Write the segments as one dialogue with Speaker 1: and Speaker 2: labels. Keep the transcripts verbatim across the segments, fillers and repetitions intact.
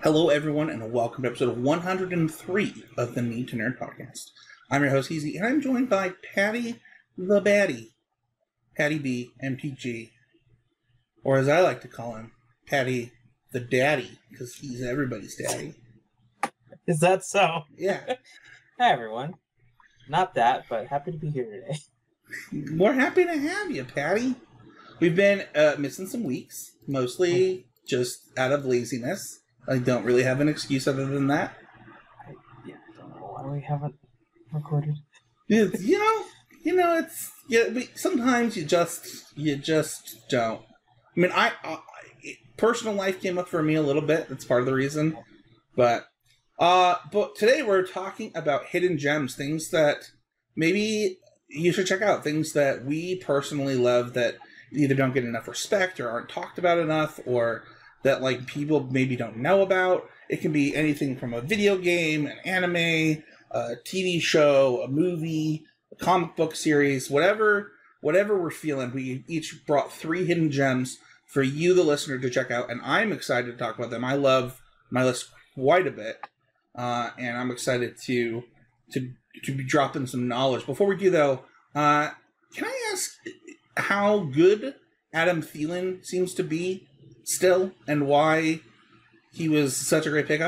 Speaker 1: Hello, everyone, and welcome to episode one hundred three of the Need to Nerd podcast. I'm your host, Easy, and I'm joined by Patty the Baddie, Patty B, M T G, or as I like to call him, Patty the Daddy, because he's everybody's daddy.
Speaker 2: Is that so?
Speaker 1: Yeah.
Speaker 2: Hi, everyone. Not that, but happy to be here today.
Speaker 1: We're happy to have you, Patty. We've been uh, missing some weeks, mostly just out of laziness. I don't really have an excuse other than that.
Speaker 2: I, yeah, I don't know why we haven't recorded.
Speaker 1: It's, you know, you know, it's yeah. We, sometimes you just, you just don't. I mean, I, I personal life came up for me a little bit. That's part of the reason. But, uh, but today we're talking about hidden gems, things that maybe you should check out, things that we personally love that either don't get enough respect or aren't talked about enough, or that like people maybe don't know about. It can be anything from a video game, an anime, a T V show, a movie, a comic book series, whatever whatever we're feeling. We each brought three hidden gems for you, the listener, to check out, and I'm excited to talk about them. I love my list quite a bit, uh, and I'm excited to to to be dropping some knowledge. Before we do, though, uh, can I ask how good Adam Thielen seems to be still, and why he was such a great pickup?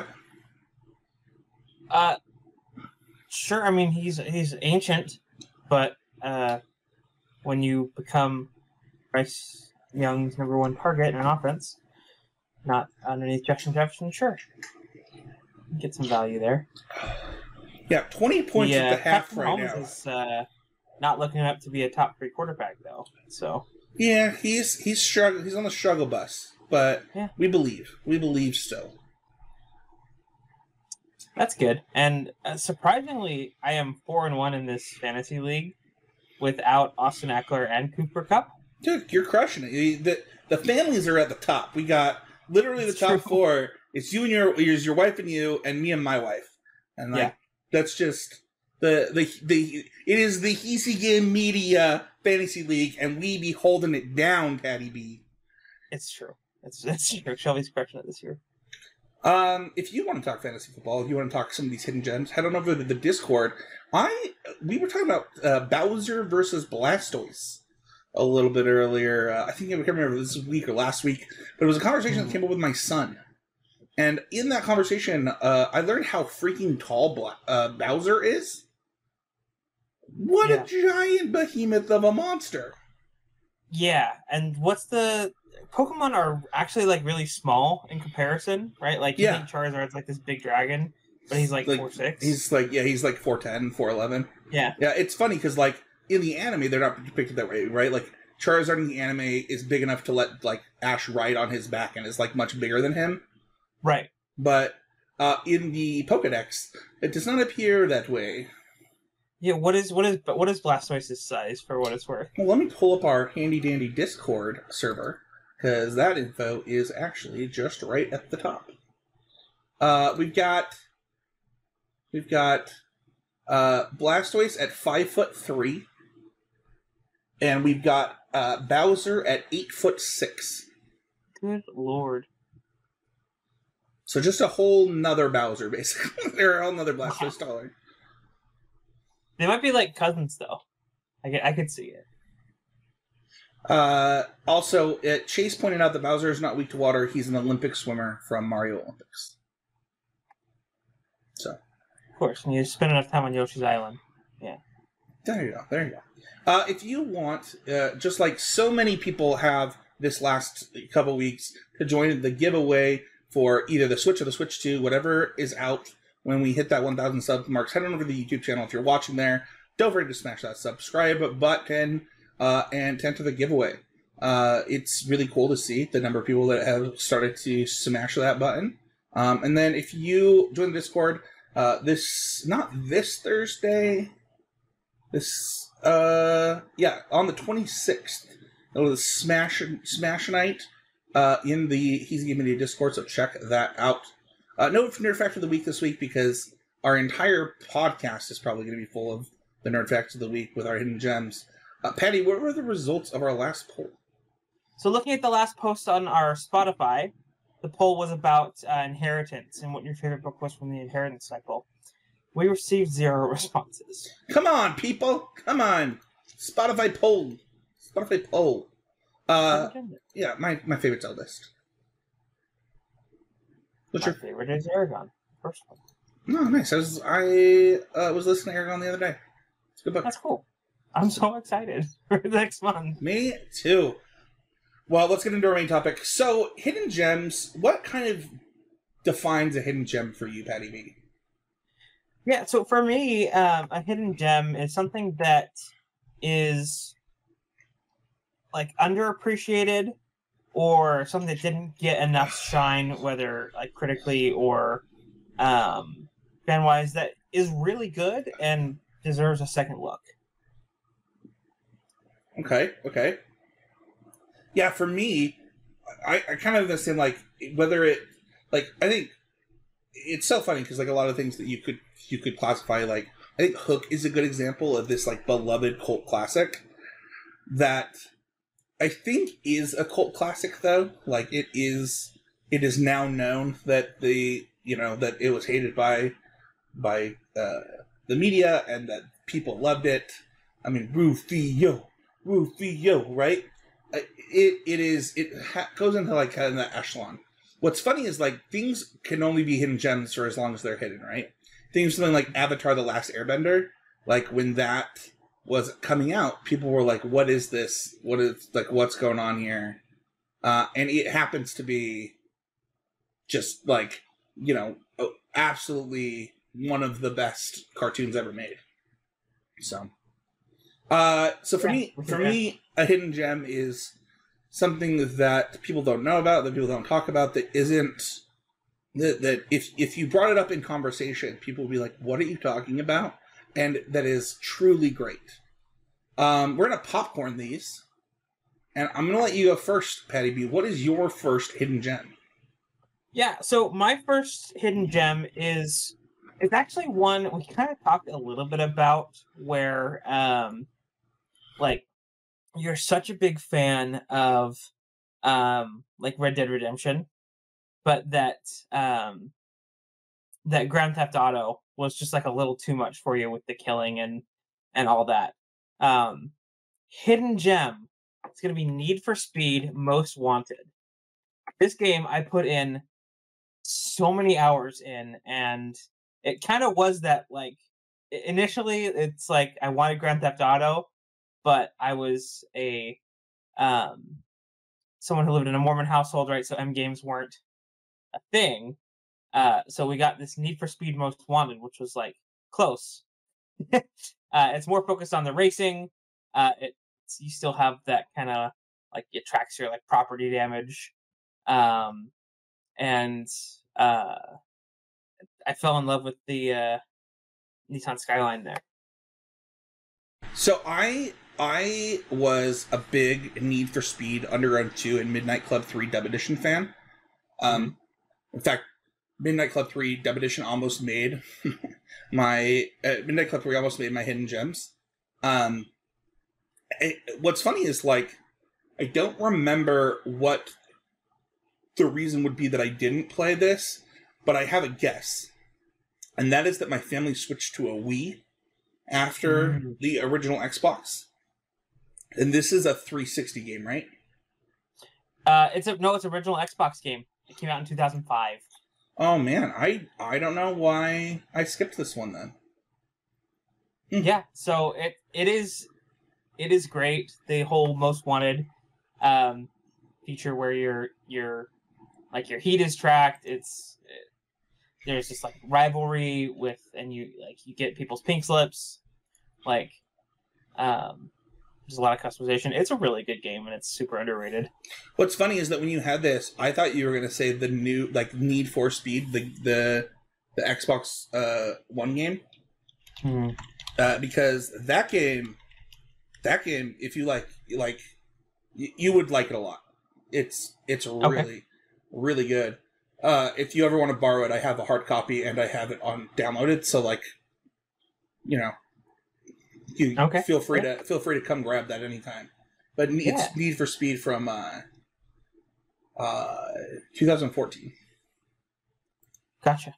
Speaker 2: Uh, sure. I mean, he's he's ancient, but uh, when you become Bryce Young's number one target in an offense, not underneath Justin Jefferson, sure, get some value there.
Speaker 1: Yeah, twenty points
Speaker 2: the, uh,
Speaker 1: at the half
Speaker 2: Patrick
Speaker 1: right
Speaker 2: Mahomes
Speaker 1: now.
Speaker 2: is uh, not looking up to be a top three quarterback though. So
Speaker 1: yeah, he's he's struggle. He's on the struggle bus. But
Speaker 2: yeah.
Speaker 1: we believe. We believe still.
Speaker 2: That's good. And uh, surprisingly, I am four and one in this fantasy league without Austin Eckler and Cooper Kupp.
Speaker 1: Dude, you're crushing it. The the families are at the top. We got literally
Speaker 2: That's
Speaker 1: the top
Speaker 2: true.
Speaker 1: four. It's you and your it's your wife and you, and me and my wife. And like
Speaker 2: Yeah.
Speaker 1: that's just the the the it is the Easy Game Media Fantasy League, and we be holding it down, Patty B.
Speaker 2: It's true. It's, it's true. Shelby's crushing it this year.
Speaker 1: Um, if you want to talk fantasy football, if you want to talk some of these hidden gems, head on over to the Discord. I we were talking about uh, Bowser versus Blastoise a little bit earlier. Uh, I think I can't remember if this week or last week, but it was a conversation
Speaker 2: Mm.
Speaker 1: that came up with my son. And in that conversation, uh, I learned how freaking tall Bla- uh, Bowser is. What
Speaker 2: Yeah.
Speaker 1: a giant behemoth of a monster!
Speaker 2: Yeah, and what's the... Pokemon are actually, like, really small in comparison, right? Like, you
Speaker 1: Yeah.
Speaker 2: think Charizard's, like, this big dragon, but he's, like,
Speaker 1: Like,
Speaker 2: four six.
Speaker 1: He's like, yeah, he's like four ten, four eleven.
Speaker 2: Yeah.
Speaker 1: Yeah, it's funny because, like, in the anime, they're not depicted that way, right? Like, Charizard in the anime is big enough to let, like, Ash ride on his back and is, like, much bigger than him.
Speaker 2: Right.
Speaker 1: But uh, in the Pokedex, it does not appear that way.
Speaker 2: Yeah, what is what is what is Blastoise's size for what it's worth?
Speaker 1: Well, let me pull up our handy-dandy Discord server, because that info is actually just right at the top. Uh, we've got... We've got uh, Blastoise at five foot three. And we've got uh, Bowser at eight foot six.
Speaker 2: Good lord.
Speaker 1: So just a whole nother Bowser, basically. They're a whole nother Blastoise taller.
Speaker 2: They might be like cousins, though. I could, I could see it.
Speaker 1: Uh, also, uh, Chase pointed out that Bowser is not weak to water. He's an Olympic swimmer from Mario Olympics. So.
Speaker 2: Of course, and you spend enough time on Yoshi's Island. Yeah.
Speaker 1: There you go. There you go. Uh, if you want, uh, just like so many people have this last couple weeks, to join the giveaway for either the Switch or the Switch two, whatever is out when we hit that one thousand sub marks, head on over to the YouTube channel if you're watching there. Don't forget to smash that subscribe button uh, and enter the giveaway. Uh, it's really cool to see the number of people that have started to smash that button. Um, and then if you join the Discord, uh, this, not this Thursday, this, uh, yeah, on the twenty-sixth, it was Smash, Smash Night uh, in the Easy Game Media Discord, so check that out. Uh, no Nerd Fact of the Week this week because our entire podcast is probably going to be full of the Nerd Facts of the Week with our hidden gems. Uh, Patty, what were the results of our last poll?
Speaker 2: So looking at the last post on our Spotify, the the poll was about uh, inheritance and what your favorite book was from the inheritance cycle. We received zero responses.
Speaker 1: Come on, people! Come on! Spotify poll. Spotify poll. Uh, yeah, my, my favorite's Eldest. What's
Speaker 2: my
Speaker 1: your
Speaker 2: favorite is Aragon. First one.
Speaker 1: Oh, nice. I was I uh, was listening to Aragon the other day. It's a good book.
Speaker 2: That's cool. I'm so excited for next month.
Speaker 1: Me too. Well, let's get into our main topic. So, hidden gems. What kind of defines a hidden gem for you, Patty B?
Speaker 2: Yeah, so for me, um, a hidden gem is something that is like underappreciated or something that didn't get enough shine, whether like critically or um, fan-wise, that is really good and deserves a second look.
Speaker 1: Okay, okay. Yeah, for me, I, I kind of understand, like, whether it, like, I think it's so funny because, like, a lot of things that you could you could classify, like, I think Hook is a good example of this, like, beloved cult classic that I think is a cult classic, though. Like, it is, it is now known that the, you know, that it was hated by, by uh, the media and that people loved it. I mean, Rufio, Rufio, right? It it is it ha- goes into like kind of that echelon. What's funny is like things can only be hidden gems for as long as they're hidden, right? Things something like Avatar: The Last Airbender, like when that was coming out, people were like, "What is this? What is like what's going on here?" Uh, and it happens to be just like you know absolutely one of the best cartoons ever made. So, uh, so for
Speaker 2: Yeah,
Speaker 1: me, for me, a hidden gem is something that people don't know about, that people don't talk about, that isn't that, that if if you brought it up in conversation, people would be like, "What are you talking about?" And that is truly great. Um, we're gonna popcorn these, and I'm gonna let you go first, Patty B. What is your first hidden gem?
Speaker 2: Yeah, so my first hidden gem is it's actually one we kind of talked a little bit about, where um, like. You're such a big fan of um like Red Dead Redemption, but that um that Grand Theft Auto was just like a little too much for you with the killing and and all that. Um hidden gem. It's gonna be Need for Speed Most Wanted. This game I put in so many hours in, and it kind of was that like initially it's like I wanted Grand Theft Auto, but I was a um, someone who lived in a Mormon household, right? So M games weren't a thing. Uh, so we got this Need for Speed Most Wanted, which was like close. uh, it's more focused on the racing. Uh, it you still have that kind of like it tracks your like property damage, um, and uh, I fell in love with the uh, Nissan Skyline there.
Speaker 1: So I I was a big Need for Speed Underground two and Midnight Club three Dub Edition fan. Um, mm-hmm. In fact, Midnight Club three Dub Edition almost made my uh, Midnight Club three almost made my hidden gems. Um, it, what's funny is like I don't remember what the reason would be that I didn't play this, but I have a guess, and that is that my family switched to a Wii after mm. the original Xbox. And this is a three sixty game, right?
Speaker 2: Uh, it's a no, it's an original Xbox game. It came out in two thousand five.
Speaker 1: Oh man, I I don't know why I skipped this one then.
Speaker 2: Mm. Yeah, so it it is it is great. The whole Most Wanted um, feature where your your like your heat is tracked. It's it, there's just like rivalry with, and you like you get people's pink slips. Like, um, there's a lot of customization. It's a really good game, and it's super underrated.
Speaker 1: What's funny is that when you had this, I thought you were going to say the new, like, Need for Speed, the the, the Xbox uh, One game.
Speaker 2: Hmm.
Speaker 1: Uh, because that game, that game, if you like, like, you, you would like it a lot. It's it's really, okay. really good. Uh, if you ever want to borrow it, I have a hard copy, and I have it on downloaded, so, like, you know, you okay. feel free yeah. to feel free to come grab that anytime. But it's yeah. Need for Speed from uh, uh, twenty fourteen.
Speaker 2: Gotcha.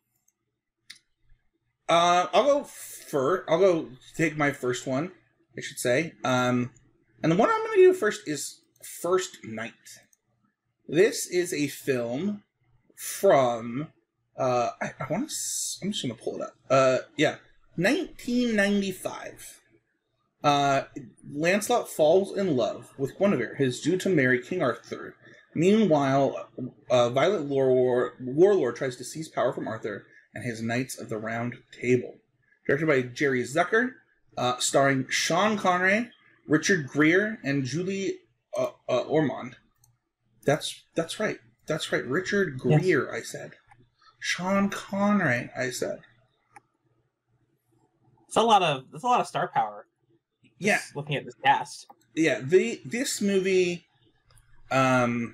Speaker 1: Uh, I'll go first. I'll go take my first one, I should say. Um, and the one I'm going to do first is First Knight. This is a film from, uh, I, I want to, I'm just going to pull it up. Uh, yeah, nineteen ninety-five. Uh, Lancelot falls in love with Guinevere, his due to marry King Arthur. Meanwhile, a violent war, warlord tries to seize power from Arthur and his Knights of the Round Table. Directed by Jerry Zucker, uh, starring Sean Connery, Richard Gere, and Julie uh, uh, Ormond. That's that's right. That's right. Richard Gere, yes. I said. Sean Connery, I said.
Speaker 2: It's a lot of that's a lot of star power.
Speaker 1: Yeah,
Speaker 2: looking at this cast.
Speaker 1: Yeah, the this movie, um,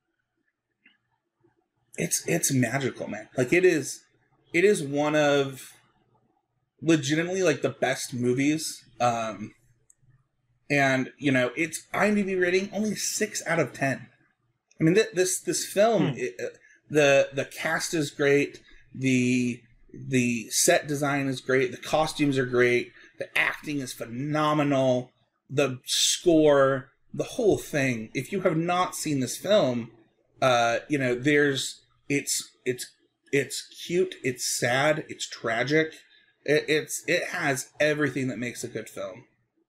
Speaker 1: it's it's magical, man. Like it is. It is one of legitimately like the best movies. Um, and, you know, its IMDb rating only six out of ten. I mean, th- this this film, hmm. it, uh, the the cast is great. The the set design is great. The costumes are great. The acting is phenomenal. The score, the whole thing. If you have not seen this film, uh, you know, there's it's it's It's cute, it's sad, it's tragic. It, it's it has everything that makes a good film.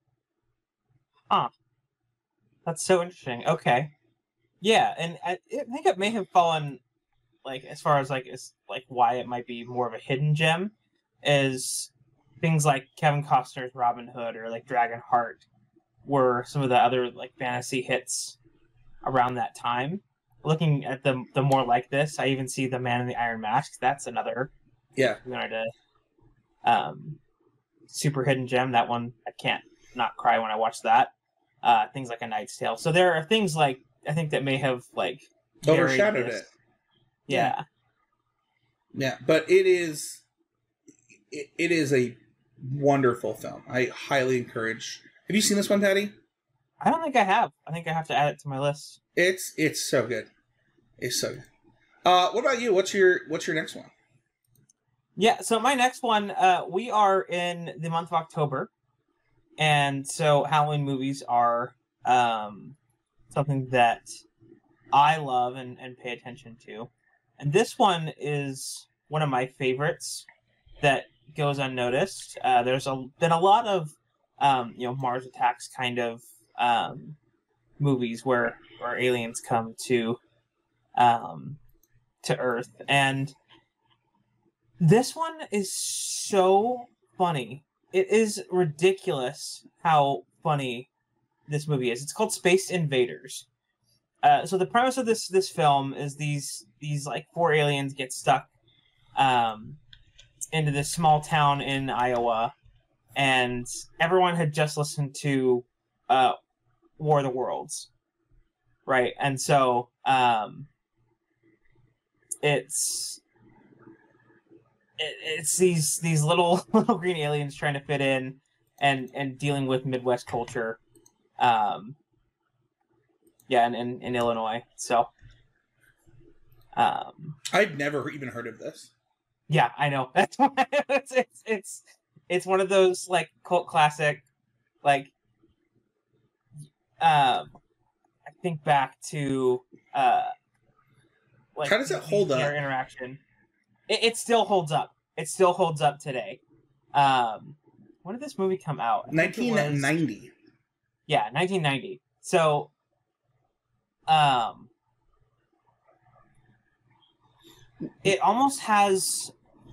Speaker 2: Ah, that's so interesting. Okay, yeah, and I, I think it may have fallen, like as far as like as like why it might be more of a hidden gem, is things like Kevin Costner's Robin Hood or like Dragonheart were some of the other like fantasy hits around that time. Looking at the the more like this, I even see The Man in the Iron Mask. That's another
Speaker 1: yeah,
Speaker 2: another um, super hidden gem. That one I can't not cry when I watch that. Uh, things like A Knight's Tale. So there are things like I think that may have like
Speaker 1: overshadowed it.
Speaker 2: Yeah.
Speaker 1: yeah, but it is it, it is a wonderful film. I highly encourage. Have you seen this one, Patty?
Speaker 2: I don't think I have. I think I have to add it to my list.
Speaker 1: It's it's so good. It's so good. Uh, what about you? What's your what's your next one?
Speaker 2: Yeah, so my next one, uh, we are in the month of October, and so Halloween movies are um, something that I love and, and pay attention to. And this one is one of my favorites that goes unnoticed. Uh, there's a, been a lot of um, you know Mars Attacks kind of um, movies where where aliens come to um, to Earth, and this one is so funny. It is ridiculous how funny this movie is. It's called Space Invaders. Uh, so the premise of this this film is these these like four aliens get stuck um, into this small town in Iowa, and everyone had just listened to uh, War of the Worlds, right? And so um, it's it, it's these these little little green aliens trying to fit in and and dealing with Midwest culture. Um, yeah, in, in, in Illinois. So, um,
Speaker 1: I'd never even heard of this.
Speaker 2: Yeah, I know. That's why it's, it's it's it's one of those like cult classic, like. Um, I think back to uh, like
Speaker 1: how does it hold up?
Speaker 2: Their interaction. It, it still holds up. It still holds up today. Um, when did this movie come out?
Speaker 1: nineteen ninety.
Speaker 2: Yeah, nineteen ninety. So, um, it almost has.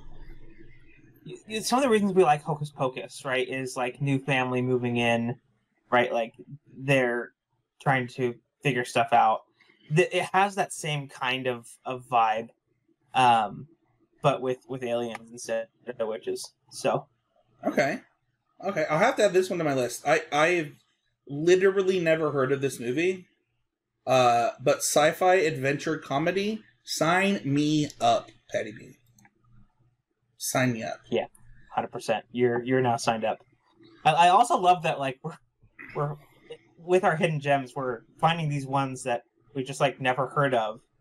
Speaker 2: Some of the reasons we like Hocus Pocus, right, is like new family moving in, right? Like they're trying to figure stuff out. It has that same kind of, of vibe, um, but with, with aliens instead of witches. So,
Speaker 1: okay, okay, I'll have to add this one to my list. I I've literally never heard of this movie, uh, but sci-fi adventure comedy. Sign me up, Patty B. Sign me up.
Speaker 2: Yeah, hundred percent. You're you're now signed up. I, I also love that like we're we're with our hidden gems. We're finding these ones that we just like never heard of,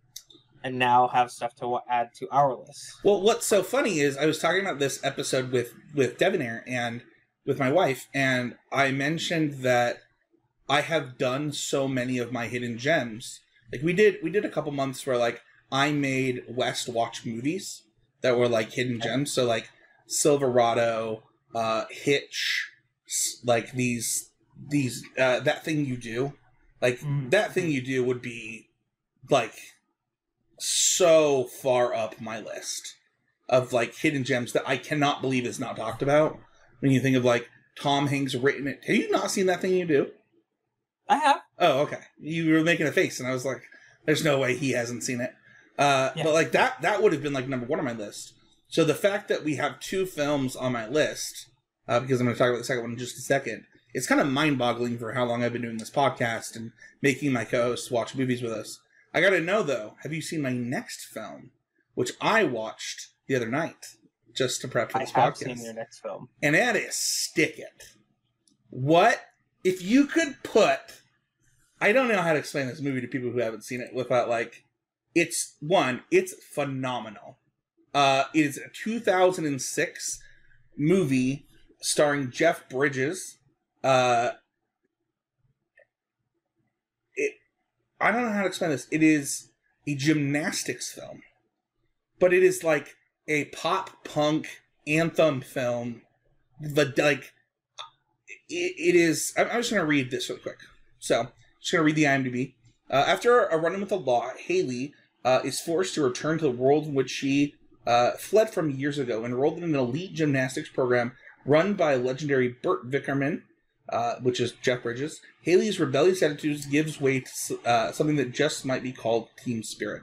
Speaker 2: and now have stuff to wa- add to our list.
Speaker 1: Well, what's so funny is I was talking about this episode with with Devonair and with my wife, and I mentioned that I have done so many of my hidden gems. Like we did, we did a couple months where like I made West watch movies that were like hidden gems. So like Silverado, uh, Hitch, like these these uh, That Thing You Do, like mm-hmm. That Thing You Do would be like so far up my list of like hidden gems that I cannot believe is not talked about. When you think of like Tom Hanks written it, have you not seen That Thing You Do?
Speaker 2: I have.
Speaker 1: Oh, okay. You were making a face, and I was like, "There's no way he hasn't seen it." Uh, yeah. But like that, that would have been like number one on my list. So the fact that we have two films on my list, uh, because I'm going to talk about the second one in just a second, it's kind of mind-boggling for how long I've been doing this podcast and making my co-hosts watch movies with us. I got to know though, have you seen my next film, which I watched the other night, just to prep for this podcast? I have
Speaker 2: seen your next film,
Speaker 1: and that is Stick It. What if you could put? I don't know how to explain this movie to people who haven't seen it without like, it's one, it's phenomenal. Uh, it is a two thousand six movie starring Jeff Bridges. Uh, it, I don't know how to explain this. It is a gymnastics film, but it is like a pop punk anthem film. The like, it, it is. I'm, I'm just gonna read this real quick. So, just gonna read the IMDb. Uh, after a run-in with the law, Haley uh, is forced to return to the world in which she uh, fled from years ago, enrolled in an elite gymnastics program run by legendary Burt Vickerman, uh, which is Jeff Bridges. Haley's rebellious attitudes gives way to uh, something that just might be called team spirit.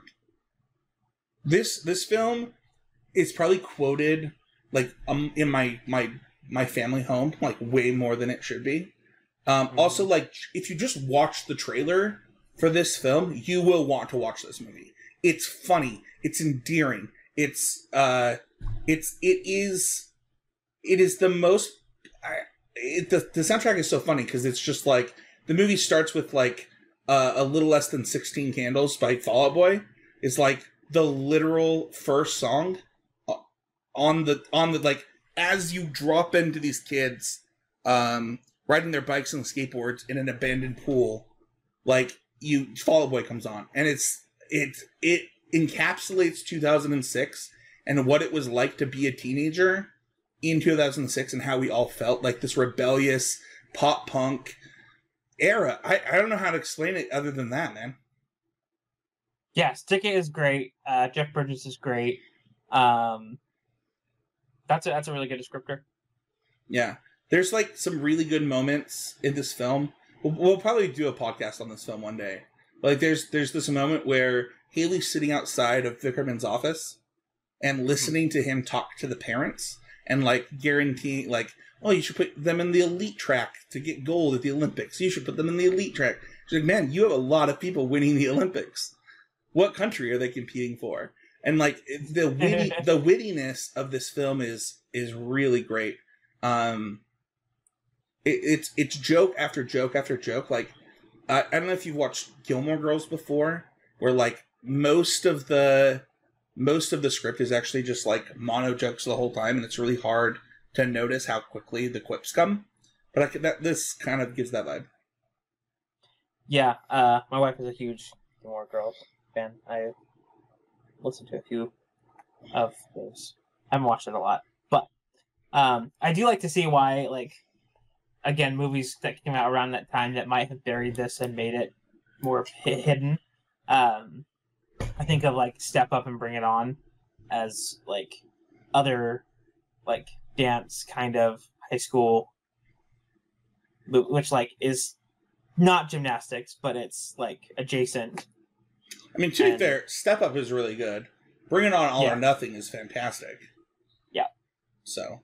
Speaker 1: This this film is probably quoted like um in my my my family home like way more than it should be. Um, mm-hmm. Also, like if you just watch the trailer for this film, you will want to watch this movie. It's funny. It's endearing. It's uh, it's it is it is the most. I, it, the the soundtrack is so funny because it's just like the movie starts with like uh, a little less than sixteen Candles by Fall Out Boy. It's like the literal first song on the on the like as you drop into these kids um, riding their bikes and skateboards in an abandoned pool, like you Fall Out Boy comes on, and it's it it encapsulates two thousand six and what it was like to be a teenager in two thousand six and how we all felt, like this rebellious pop punk era. I, I don't know how to explain it other than that, man.
Speaker 2: Yeah, Stick It is great. Uh, Jeff Bridges is great. Um, that's a, that's a really good descriptor.
Speaker 1: Yeah. There's like some really good moments in this film. We'll, we'll probably do a podcast on this film one day. But like there's there's this moment where Haley's sitting outside of Vickerman's office and listening to him talk to the parents and like guaranteeing like, oh, you should put them in the elite track to get gold at the Olympics. You should put them in the elite track. She's like, man, you have a lot of people winning the Olympics. What country are they competing for? And like the witty, the wittiness of this film is is really great. Um, it, it's it's joke after joke after joke. Like I, I don't know if you've watched Gilmore Girls before, where like most of the most of the script is actually just like mono jokes the whole time, and it's really hard to notice how quickly the quips come. But I could, that this kind of gives that vibe.
Speaker 2: Yeah, uh, my wife is a huge Gilmore Girls fan. I listened to a few of those. I haven't watched it a lot, but um, I do like to see why, like, again, movies that came out around that time that might have buried this and made it more hidden. Um, I think of like Step Up and Bring It On as like other like dance kind of high school, which like is not gymnastics, but it's like adjacent.
Speaker 1: I mean, to and, be fair, Step Up is really good. Bring It On All yeah. or Nothing is fantastic.
Speaker 2: Yeah.
Speaker 1: So,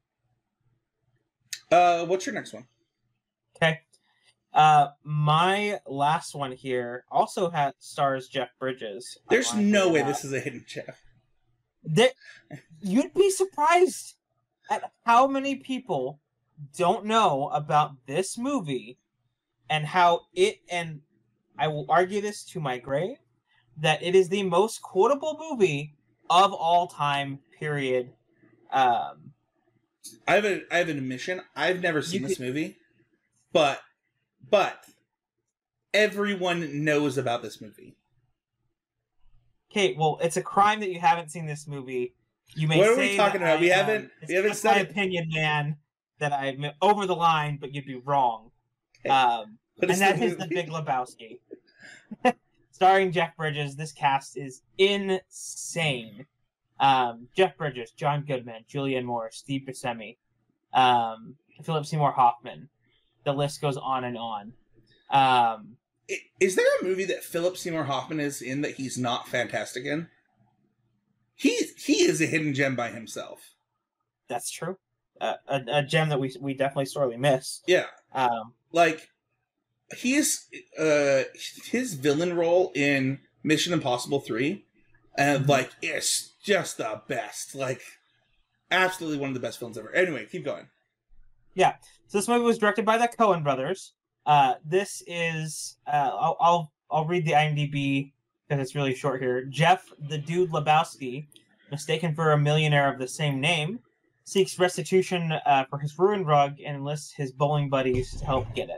Speaker 1: uh, what's your next one?
Speaker 2: Okay. Uh, my last one here also has stars Jeff Bridges.
Speaker 1: There's no way this is a hidden Jeff.
Speaker 2: There, you'd be surprised at how many people don't know about this movie and how it, and I will argue this to my grave, that it is the most quotable movie of all time, period. Um,
Speaker 1: I have a I have an admission. I've never seen
Speaker 2: You
Speaker 1: this
Speaker 2: could-
Speaker 1: movie, but but everyone knows about this movie.
Speaker 2: okay, well, it's a crime that you haven't seen this movie. You may
Speaker 1: What are
Speaker 2: say
Speaker 1: we talking
Speaker 2: that
Speaker 1: about?
Speaker 2: I
Speaker 1: We
Speaker 2: am-
Speaker 1: haven't-
Speaker 2: it's
Speaker 1: we haven't
Speaker 2: just
Speaker 1: said
Speaker 2: my
Speaker 1: it.
Speaker 2: opinion, man, that I'm over the line, but you'd be wrong.
Speaker 1: Okay.
Speaker 2: Um,
Speaker 1: What
Speaker 2: and
Speaker 1: is
Speaker 2: that
Speaker 1: the
Speaker 2: is The
Speaker 1: movie?
Speaker 2: Big Lebowski. Starring Jeff Bridges. This cast is insane. Um, Jeff Bridges, John Goodman, Julianne Moore, Steve Buscemi, um, Philip Seymour Hoffman. The list goes on and on. Um,
Speaker 1: I- Is there a movie that Philip Seymour Hoffman is in that he's not fantastic in? He he is a hidden gem by himself.
Speaker 2: that's true. Uh, a, a gem that we we definitely sorely miss.
Speaker 1: Yeah,
Speaker 2: Um,
Speaker 1: like he's uh his villain role in Mission Impossible three, and
Speaker 2: Mhm.
Speaker 1: like it's just the best. Like absolutely one of the best films ever. Anyway, keep going.
Speaker 2: Yeah. So this movie was directed by the Coen brothers. Uh, this is uh, I'll, I'll I'll read the IMDb because it's really short here. Jeff the Dude Lebowski, mistaken for a millionaire of the same name, seeks restitution uh, for his ruined rug and enlists his bowling buddies to help get it.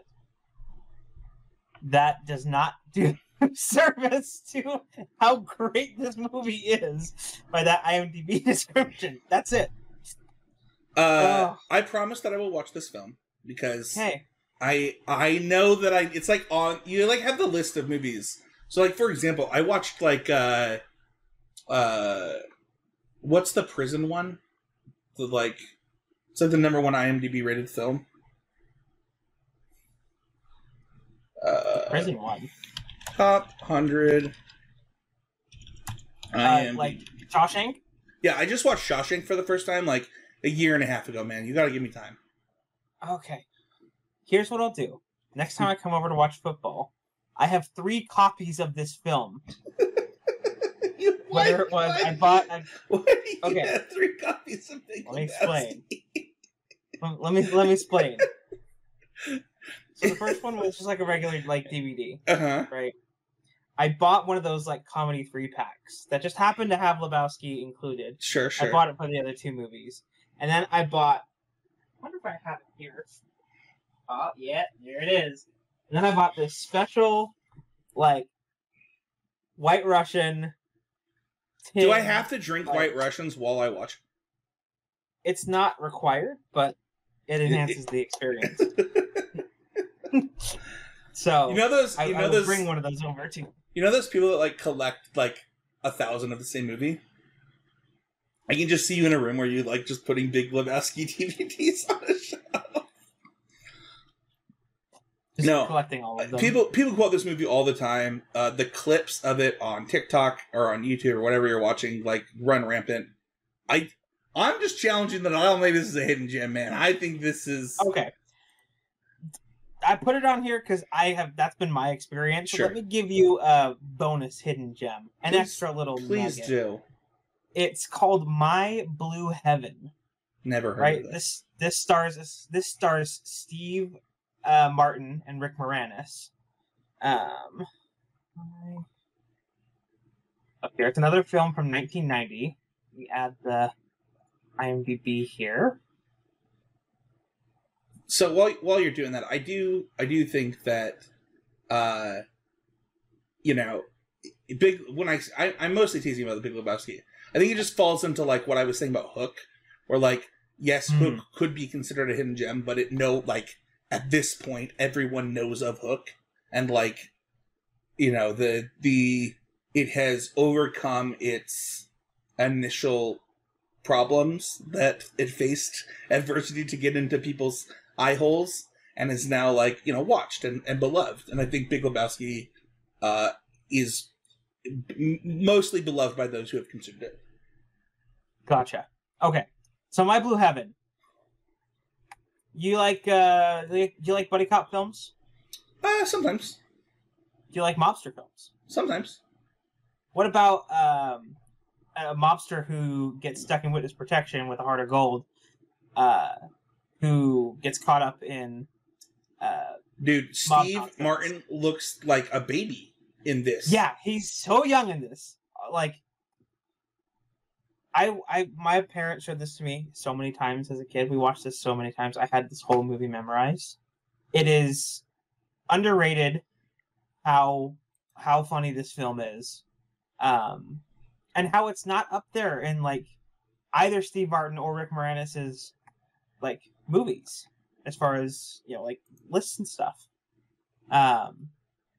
Speaker 2: That does not do service to how great this movie is by that IMDb description. That's it.
Speaker 1: Uh,
Speaker 2: Oh.
Speaker 1: I promise that I will watch this film because
Speaker 2: Okay.
Speaker 1: I I know that I it's like on you like have the list of movies. So like for example, I watched like uh uh what's the prison one? The like it's like the number one IMDb rated film. Uh
Speaker 2: Prison one.
Speaker 1: top hundred
Speaker 2: Uh,
Speaker 1: IMDb.
Speaker 2: like Shawshank?
Speaker 1: Yeah, I just watched Shawshank for the first time like a year and a half ago, man. You gotta give me time.
Speaker 2: Okay. Here's what I'll do. Next time I come over to watch football, I have three copies of this film.
Speaker 1: You-
Speaker 2: Whether it was I bought I,
Speaker 1: Why do you
Speaker 2: Okay.
Speaker 1: have three copies of Big
Speaker 2: Let me
Speaker 1: Lebowski?
Speaker 2: explain. let me let me explain. So the first one was just like a regular like D V D,
Speaker 1: Uh-huh.
Speaker 2: right? I bought one of those like comedy three packs that just happened to have Lebowski included.
Speaker 1: Sure, sure.
Speaker 2: I bought it for the other two movies, and then I bought. I wonder if I have it here. Oh yeah, there it is. And then I bought this special, like, White Russian.
Speaker 1: Do I
Speaker 2: tin.
Speaker 1: have to drink
Speaker 2: like-
Speaker 1: White Russians while I watch?
Speaker 2: It's not required, but it enhances the experience. So
Speaker 1: You know those.
Speaker 2: I,
Speaker 1: You
Speaker 2: I
Speaker 1: know
Speaker 2: will
Speaker 1: those.
Speaker 2: bring one of those over too.
Speaker 1: You know those people that like collect like a thousand of the same movie. I can just see you in a room where you like just putting Big Lebowski D V Ds on a shelf.
Speaker 2: Just
Speaker 1: No.
Speaker 2: collecting all of them.
Speaker 1: People people quote this movie all the time. Uh, the clips of it on TikTok or on YouTube or whatever you're watching like run rampant. I I'm just challenging that I don't think this is a hidden gem, man. I think this is
Speaker 2: Okay. I put it on here because I have that's been my experience. So
Speaker 1: Sure.
Speaker 2: let me give you a bonus hidden gem, an
Speaker 1: Please-
Speaker 2: extra little
Speaker 1: please
Speaker 2: nugget.
Speaker 1: do.
Speaker 2: It's called My Blue Heaven.
Speaker 1: Never heard
Speaker 2: Right.
Speaker 1: of this.
Speaker 2: This this stars this stars Steve uh, Martin and Rick Moranis. Um, I- up here, it's another film from nineteen ninety. We add the IMDb here.
Speaker 1: So while while you're doing that, I do I do think that, uh, you know, big when I, I I'm mostly teasing about the Big Lebowski. I think it just falls into like what I was saying about Hook, where like yes,
Speaker 2: Hmm.
Speaker 1: Hook could be considered a hidden gem, but it no like at this point everyone knows of Hook, and like you know the the it has overcome its initial problems that it faced adversity to get into people's eye holes and is now like you know watched and, and beloved, and I think Big Lebowski uh, is m- mostly beloved by those who have consumed it.
Speaker 2: Gotcha. Okay. So My Blue Heaven. You like uh do you like buddy cop films?
Speaker 1: Uh, sometimes,
Speaker 2: Do you like mobster films?
Speaker 1: sometimes.
Speaker 2: What about um a mobster who gets stuck in witness protection with a heart of gold, uh who gets caught up in uh
Speaker 1: Dude,
Speaker 2: Mob
Speaker 1: Steve
Speaker 2: nonsense.
Speaker 1: Martin looks like a baby in this.
Speaker 2: Yeah, he's so young in this. Like, I, I, my parents showed this to me so many times as a kid. We watched this so many times. I had this whole movie memorized. It is underrated how how funny this film is, um, and how it's not up there in like either Steve Martin or Rick Moranis's like movies as far as, you know, like lists and stuff. Um,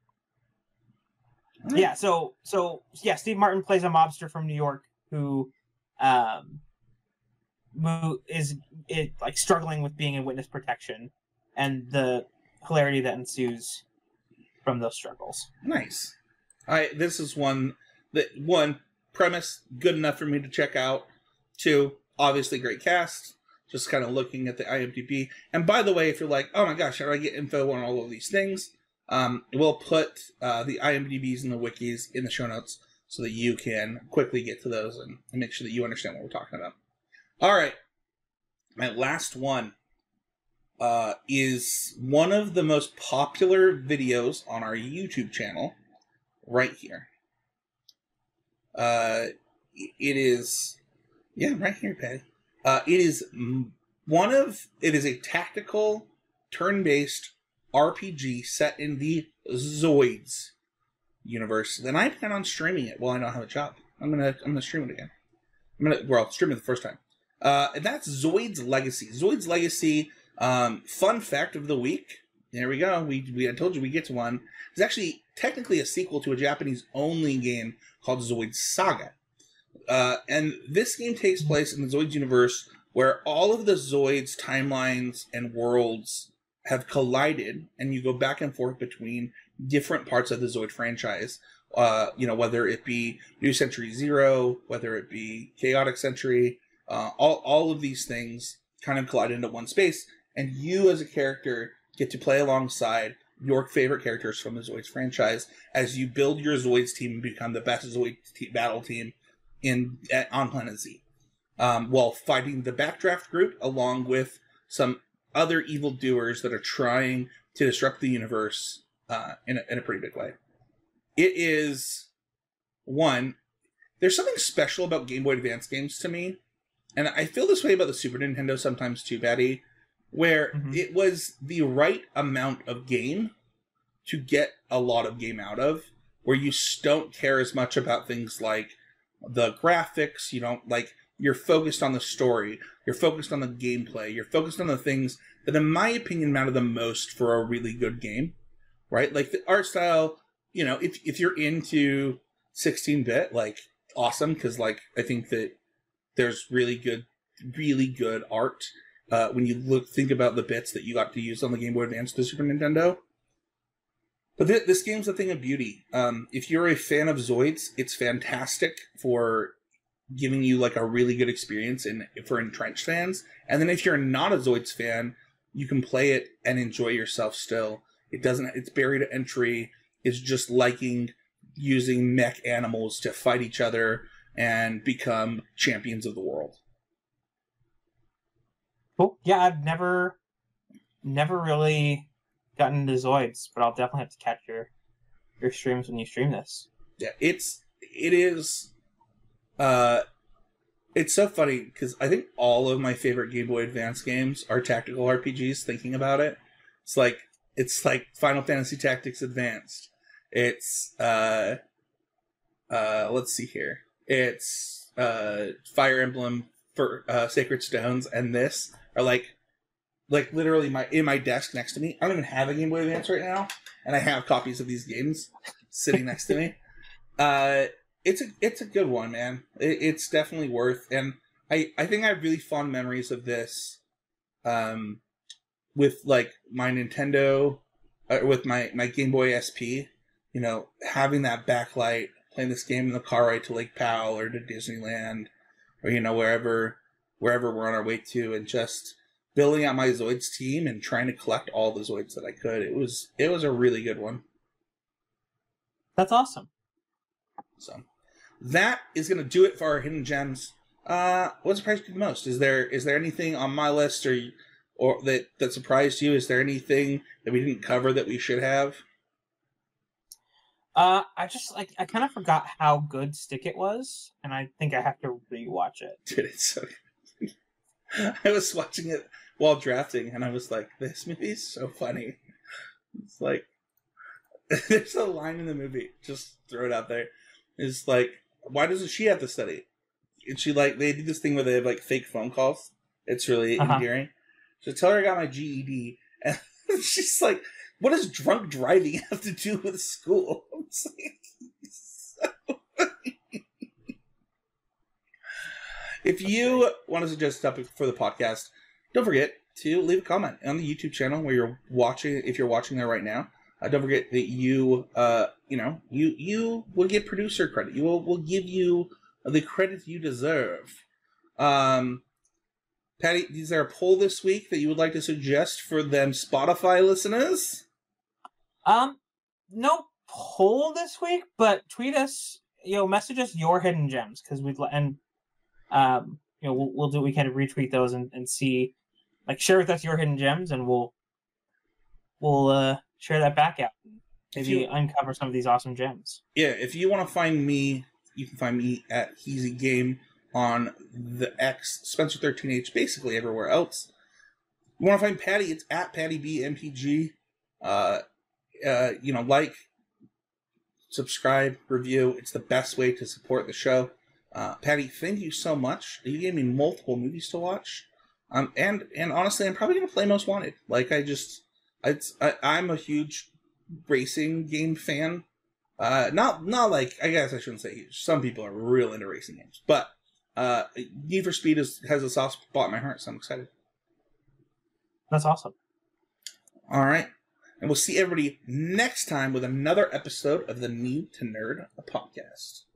Speaker 2: yeah, so so yeah, Steve Martin plays a mobster from New York who um is it like struggling with being in witness protection and the hilarity that ensues from those struggles.
Speaker 1: Nice. I this is one that one premise good enough for me to check out. Two, obviously great cast. Just kind of looking at the IMDb. And by the way, if you're like, oh my gosh, how do I get info on all of these things? Um, we'll put uh, the IMDb's and the wikis in the show notes so that you can quickly get to those and, and make sure that you understand what we're talking about. All right. My last one uh, is one of the most popular videos on our YouTube channel right here. Uh, it is, yeah, right here, Patty. Uh, it is one of, it is a tactical, turn-based R P G set in the Zoids universe. Then I plan on streaming it while I don't have a job. I'm gonna, I'm gonna stream it again. I'm gonna, well, I'll stream it the first time. Uh, and that's Zoids Legacy. Zoids Legacy, um, fun fact of the week. There we go. We, we I told you we get to one. It's actually technically a sequel to a Japanese-only game called Zoids Saga. Uh, and this game takes place in the Zoids universe where all of the Zoids timelines and worlds have collided, and you go back and forth between different parts of the Zoid franchise. Uh, you know, whether it be New Century Zero, whether it be Chaotic Century, uh, all, all of these things kind of collide into one space, and you as a character get to play alongside your favorite characters from the Zoids franchise as you build your Zoids team and become the best Zoid te- battle team in at, on Planet Z, um, while fighting the Backdraft group along with some other evildoers that are trying to disrupt the universe uh, in, a, in a pretty big way. It is, one, there's something special about Game Boy Advance games to me, and I feel this way about the Super Nintendo sometimes too, Betty, where mm-hmm. it was the right amount of game to get a lot of game out of, where you don't care as much about things like the graphics, you don't like, you're focused on the story, you're focused on the gameplay, you're focused on the things that, in my opinion, matter the most for a really good game, right? Like the art style, you know, if if you're into sixteen-bit, like, awesome, because, like, I think that there's really good, really good art uh, when you look, think about the bits that you got to use on the Game Boy Advance to Super Nintendo. But th- this game's a thing of beauty. Um, if you're a fan of Zoids, it's fantastic for giving you like a really good experience in for entrenched fans. And then if you're not a Zoids fan, you can play it and enjoy yourself still. It doesn't, it's barrier to entry. It's just liking using mech animals to fight each other and become champions of the world.
Speaker 2: Cool. Yeah, I've never, never really gotten into Zoids, but I'll definitely have to catch your, your streams when you stream this.
Speaker 1: Yeah, it's, it is, uh, it's so funny because I think all of my favorite Game Boy Advance games are tactical R P Gs, thinking about it. It's like, it's like Final Fantasy Tactics Advanced. It's, uh, uh, let's see here. It's, uh, Fire Emblem for, uh, Sacred Stones, and this are like, like literally my, in my desk next to me. I don't even have a Game Boy Advance right now, and I have copies of these games sitting next to me. Uh, it's a, it's a good one, man. It, it's definitely worth, and I, I think I have really fond memories of this, um, with like my Nintendo, uh, with my, my Game Boy S P, you know, having that backlight, playing this game in the car ride to Lake Powell or to Disneyland, or, you know, wherever, wherever we're on our way to, and just building out my Zoids team and trying to collect all the Zoids that I could. It was, it was a really good one.
Speaker 2: That's awesome.
Speaker 1: So that is going to do it for our hidden gems. Uh, what surprised you the most? Is there, is there anything on my list or, or that, that surprised you? Is there anything that we didn't cover that we should have?
Speaker 2: Uh, I just like I kind of forgot how good Stick It was, and I think I have to rewatch it.
Speaker 1: Dude, it's so good. I was watching it while drafting, and I was like, "This movie is so funny." It's like there's a line in the movie. Just throw it out there. It's like, why doesn't she have to study? And she like they do this thing where they have like fake phone calls. It's really
Speaker 2: Uh-huh.
Speaker 1: endearing. So tell her I got my G E D, and she's like, "What does drunk driving have to do with school?" It's like, so funny. If you want to suggest a topic for the podcast, don't forget to leave a comment on the YouTube channel where you're watching. If you're watching there right now, uh, don't forget that you, uh, you know, you you will get producer credit. You will will give you the credit you deserve. Um, Patty, is there a poll this week that you would like to suggest for them Spotify listeners?
Speaker 2: Um, no poll this week, but tweet us, you know, message us your hidden gems because we'd and um, you know, we'll, we'll do we can retweet those and, and see, like, share with us your hidden gems, and we'll we'll uh share that back out. Maybe
Speaker 1: you,
Speaker 2: uncover some of these awesome gems.
Speaker 1: Yeah, if you want to find me, you can find me at Heezy Game on the X, Spencer thirteen H, basically everywhere else. You want to find Patty, it's at Patty B M P G. Uh, uh, you know, like, subscribe, review. It's the best way to support the show. Uh, Patty, thank you so much. You gave me multiple movies to watch. Um, and and honestly, I'm probably gonna play Most Wanted. Like, I just, it's, I, I'm a huge racing game fan. Uh, not not like, I guess I shouldn't say huge. Some people are real into racing games, but uh, Need for Speed is, has a soft spot in my heart, so I'm excited.
Speaker 2: That's awesome.
Speaker 1: All right, and we'll see everybody next time with another episode of the Need to Nerd podcast.